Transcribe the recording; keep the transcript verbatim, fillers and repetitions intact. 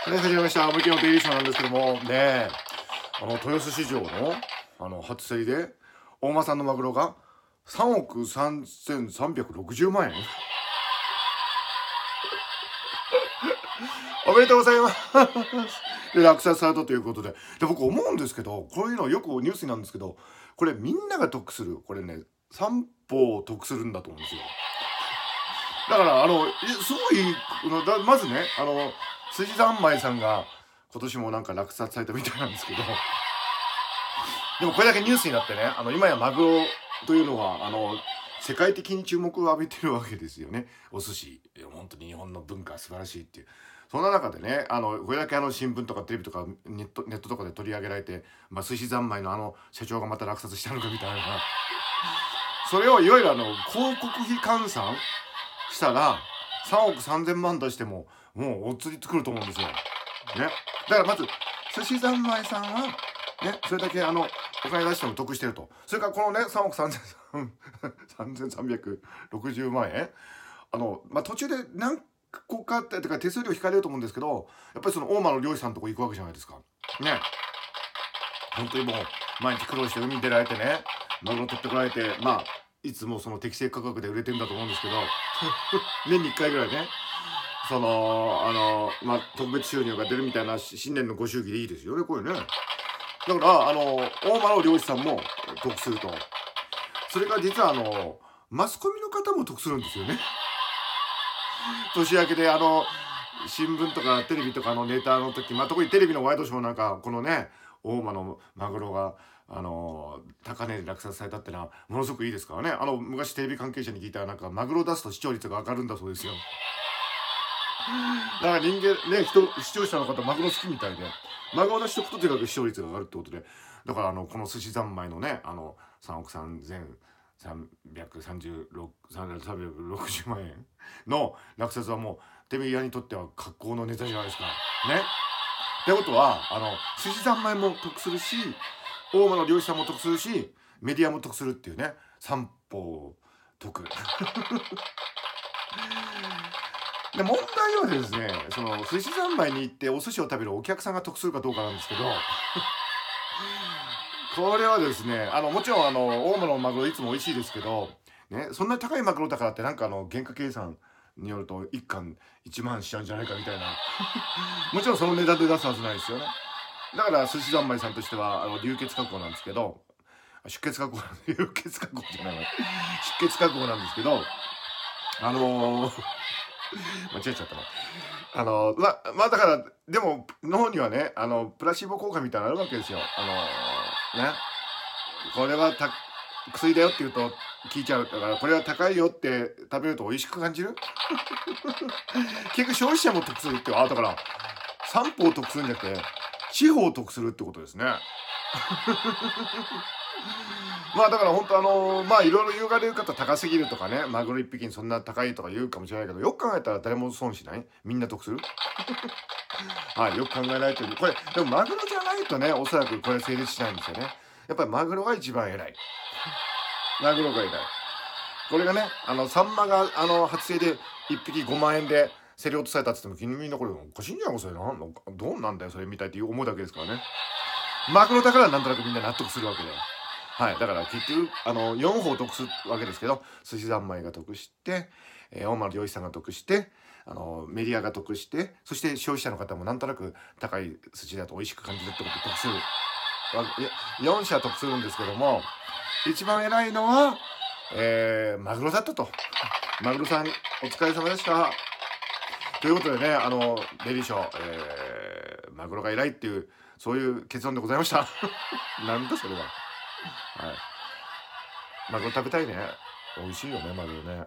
はい、始めました。無期のデイリーショーなんですけども、ねえ、あの、豊洲市場の、あの、初競りで、大間産のマグロがさんおくさんぜんさんびゃくろくじゅうまんえん。おめでとうございます。で、落札されたということで。で、僕思うんですけど、こういうのよくニュースになるんですけど、これみんなが得する、これね、三方得するんだと思うんですよ。だから、あの、いすごい、あのだまずね、あの、辻三昧さんが今年もなんか落札されたみたいなんですけど、でもこれだけニュースになってね、あの、今やマグロというのは、あの、世界的に注目を浴びてるわけですよね。お寿司。いや本当に日本の文化は素晴らしいっていう。そんな中でね、あの、これだけあの新聞とかテレビとかネット、ネットとかで取り上げられて、まあ、寿司三昧のあの社長がまた落札したのかみたいな。それをいわゆるあの、広告費換算したら、さんおくさんぜんまん出しても、もうお釣り作ると思うんですよ。ね。だからまず、寿司三昧さんは、ね、それだけあの、お金出しても得してると。それからこのね、さんおくさんぜんさんびゃくろくじゅうまんえん。あの、まあ、途中で何個かって、てか手数料引かれると思うんですけど、やっぱりその大間の漁師さんのとこ行くわけじゃないですか。ね。本当にもう、毎日苦労して海に出られてね、マグロ取ってこられて、まあ、いつもその適正価格で売れてんだと思うんですけど、年にいっかいぐらいね、その、あの、まあ、特別収入が出るみたいな新年のご祝儀でいいですよね、これね。だから、あの、大間の漁師さんも得すると。それから実はあの、マスコミの方も得するんですよね。年明けであの、新聞とかテレビとかのネタの時、まあ、特にテレビのワイドショーなんか、このね、大間のマグロが、あの、高値で落札されたってのは、ものすごくいいですからね。あの、昔テレビ関係者に聞いたら、なんか、マグロ出すと視聴率が上がるんだそうですよ。だから人間、ね、人、視聴者の方、マグロ好きみたいで、マグロ出しとくととにかく視聴率が上がるってことで、だからあの、この寿司三昧のね、あの、さんおくさんぜんさんびゃくさんじゅうろく、さんびゃくろくじゅうまんえんの落札はもう、手ビ屋にとっては格好のネタじゃないですか。ね。ってことは、あの、寿司三昧も得するし、大間の漁師さんも得するし、メディアも得するっていうね、三方得。で、問題はですね、その、寿司三昧に行ってお寿司を食べるお客さんが得するかどうかなんですけど、これはですね、あの、もちろんあの、大間のマグロいつも美味しいですけど、ね、そんなに高いマグロだからってなんかあの、原価計算によるといっ貫いちまんしちゃうんじゃないかみたいな。もちろんその値段で出すはずないですよね。だから寿司三昧さんとしては、あの、流血覚悟なんですけど、出血覚悟なんで、流血覚悟じゃないわ。出血覚悟なんですけど、あのー間違えちゃったな。あの、ま、まあだから、でも、脳にはね、あの、プラシーボ効果みたいなのあるわけですよ。あのね。これはた、薬だよって言うと聞いちゃう。だから、これは高いよって食べると美味しく感じる。結局消費者も得するって、あ、だから、三方得するんじゃなくて、四方得するってことですね。まあだから本当あのまあいろいろ言われる方高すぎるとかね、マグロ一匹にそんな高いとか言うかもしれないけど、よく考えたら誰も損しない、みんな得する。はい、よく考えられてる。これ、でもマグロじゃないとね、おそらくこれ成立しないんですよね。やっぱりマグロが一番偉い。マグロが偉い。これがね、あの、サンマが、あの、初競りで一匹ごまんえんで競り落とされたって言っても、君みんなこれおかしいんじゃんか、それ。なんのどうなんだよ、それみたいって思うだけですからね。マグロだからなんとなくみんな納得するわけで。はい。だから結局、あの、よんほう得するわけですけど、寿司三昧が得して、えー、大間の漁師さんが得して、あの、メディアが得して、そして消費者の方もなんとなく高い寿司だと美味しく感じるってことで得する。よん社得するんですけども、一番偉いのは、えー、マグロだったと。マグロさん、お疲れ様でした。ということでね、あの、デリーショー、えー、マグロが偉いっていう、そういう結論でございました。なんだそれは。はい。マグロ食べたいね。美味しいよね、マグロね。